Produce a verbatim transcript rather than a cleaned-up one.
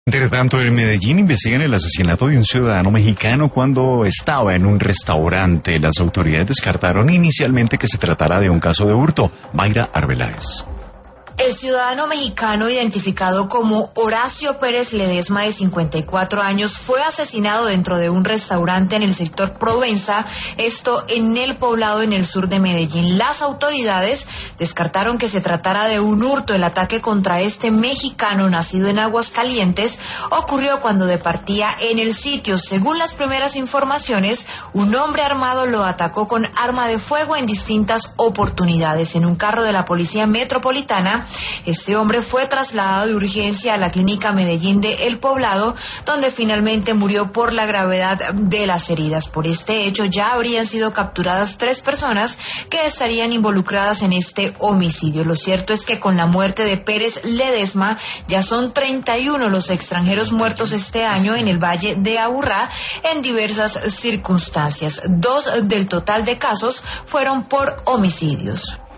Entre tanto, en Medellín investigan el asesinato de un ciudadano mexicano cuando estaba en un restaurante. Las autoridades descartaron inicialmente que se tratara de un caso de hurto. Mayra Arbeláez. El ciudadano mexicano identificado como Horacio Pérez Ledesma, de cincuenta y cuatro años, fue asesinado dentro de un restaurante en el sector Provenza, esto en El Poblado, en el sur de Medellín. Las autoridades descartaron que se tratara de un hurto. El ataque contra este mexicano, nacido en Aguascalientes, ocurrió cuando departía en el sitio. Según las primeras informaciones, un hombre armado lo atacó con arma de fuego en distintas oportunidades. En un carro de la Policía Metropolitana, este hombre fue trasladado de urgencia a la clínica Medellín de El Poblado, donde finalmente murió por la gravedad de las heridas. Por este hecho ya habrían sido capturadas tres personas que estarían involucradas en este homicidio. Lo cierto es que con la muerte de Pérez Ledesma ya son treinta y uno los extranjeros muertos este año en el Valle de Aburrá en diversas circunstancias. Dos del total de casos fueron por homicidios.